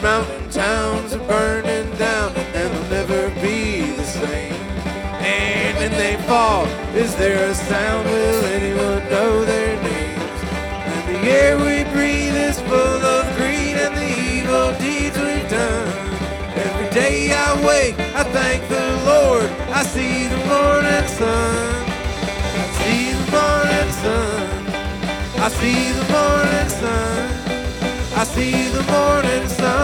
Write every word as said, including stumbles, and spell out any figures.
mountain towns are burning down, and they'll never be the same. And when they fall, is there a sound? Will anyone know their names? And the air we breathe is full of greed and the evil deeds we've done. Every day I wake, I thank the Lord. I see the morning sun. I see the morning sun. I see the morning sun. I see the morning sun.